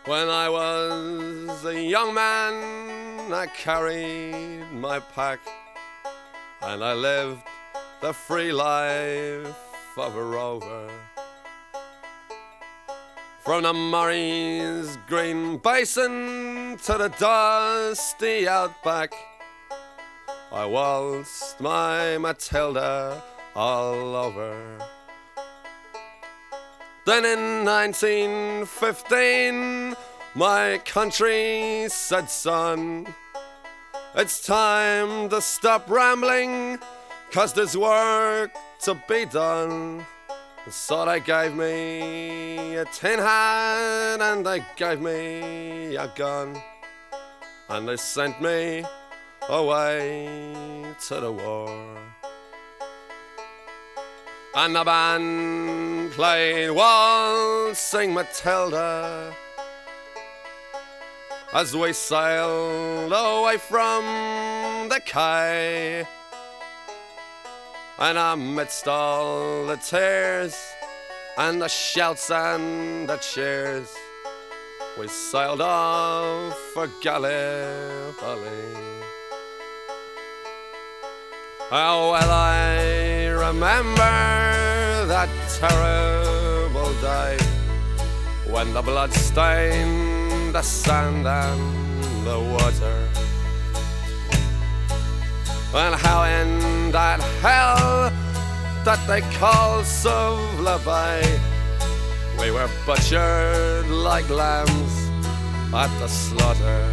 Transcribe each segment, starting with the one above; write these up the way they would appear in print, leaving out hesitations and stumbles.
When I was a young man, I carried my pack and I lived the free life of a rover. From the Murray's green basin to the dusty outback, I waltzed my Matilda all over. Then in 1915, my country said, son, it's time to stop rambling, 'cause there's work to be done. So they gave me a tin hat and they gave me a gun, and they sent me away to the war. And the band played Waltzing Matilda as we sailed away from the quay. And amidst all the tears and the shouts and the cheers, we sailed off for Gallipoli. Oh, well, I remember that terrible day when the blood stained the sand and the water, and how in that hell that they call Suvla Bay, we were butchered like lambs at the slaughter.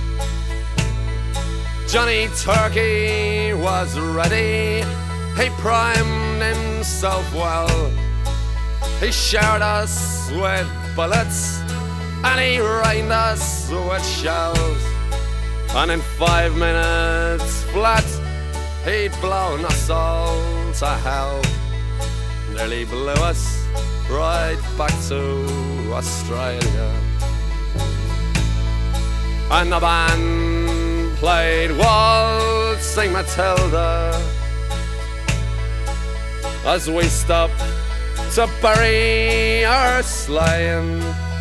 Johnny Turkey was ready, he primed himself well, he showered us with bullets and he rained us with shells, and in 5 minutes flat he'd blown us all to hell, nearly blew us right back to Australia. And the band played Waltzing Matilda as we stopped to bury our slain,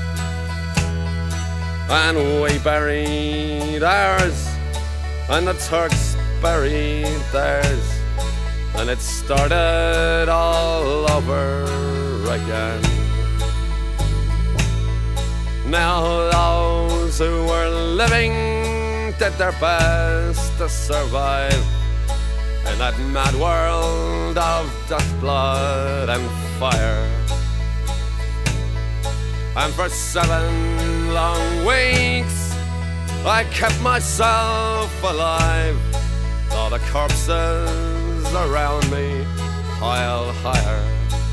and we buried ours and the Turks buried theirs, and it started all over again. Now those who were living did their best to survive in that mad world of dust, blood and fire. And for 7 long weeks I kept myself alive, all the corpses around me piled higher.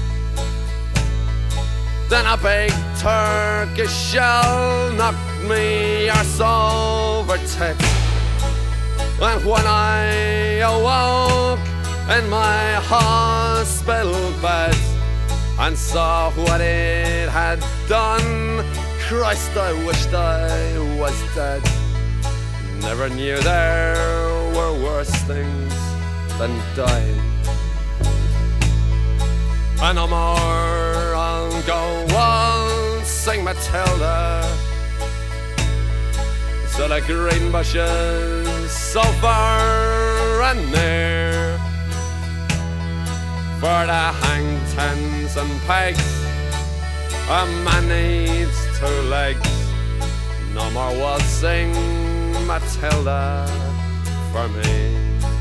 Then a big Turkish shell knocked me arse over tits, and when I awoke in my hospital bed and saw what it had done, Christ, I wished I was dead. Never knew there were worse things than dying. And no more I'll go waltzing Matilda to the green bushes so far and near, for the hang tens and pegs a man needs 2 legs. No more waltzing Matilda for me.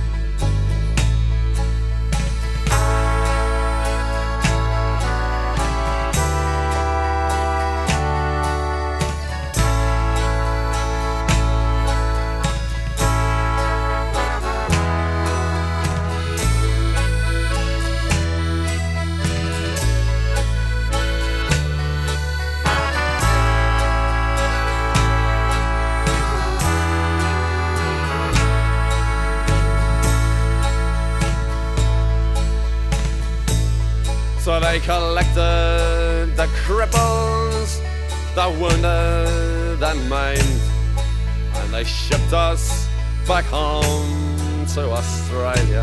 So they collected the cripples, the wounded and maimed, and they shipped us back home to Australia.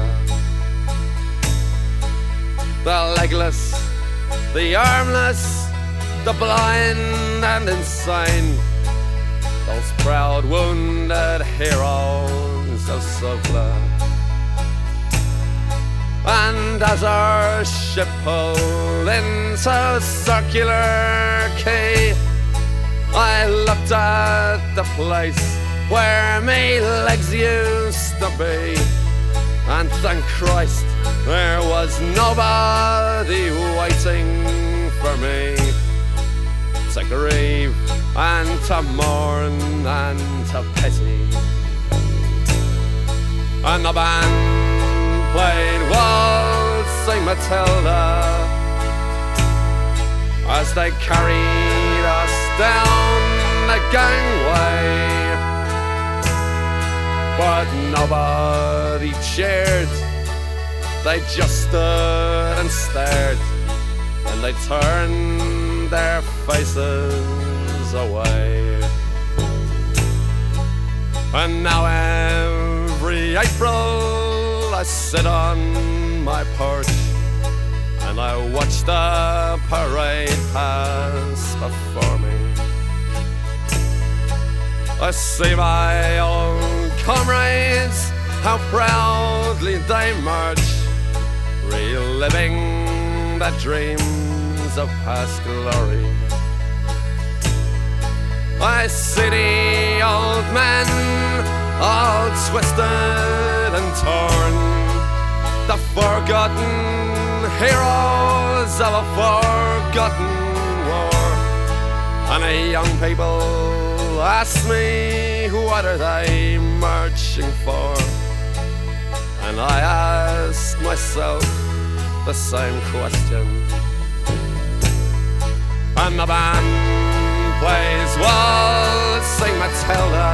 The legless, the armless, the blind and insane, those proud wounded heroes of Suvla. And as our ship pulled into Circular Quay, I looked at the place where me legs used to be, and thank Christ there was nobody waiting for me to grieve and to mourn and to pity. And the band played Waltzing Matilda as they carried us down the gangway, but nobody cheered. They just stood and stared, and they turned their faces away. And now every April I sit on my porch and I watch the parade pass before me. I see my old comrades, how proudly they march, reliving the dreams of past glory. I see the old men, all twisted and torn, the forgotten heroes of a forgotten war. And the young people ask me, what are they marching for? And I ask myself the same question. And the band plays Waltzing Matilda,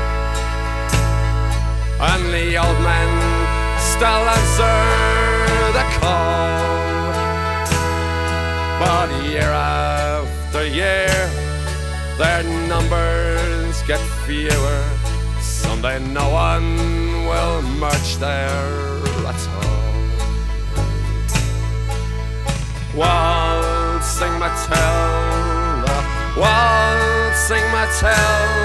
and the old men still answer the call. But year after year their numbers get fewer. Someday no one will march there at all. Waltzing Matilda, Waltzing Matilda,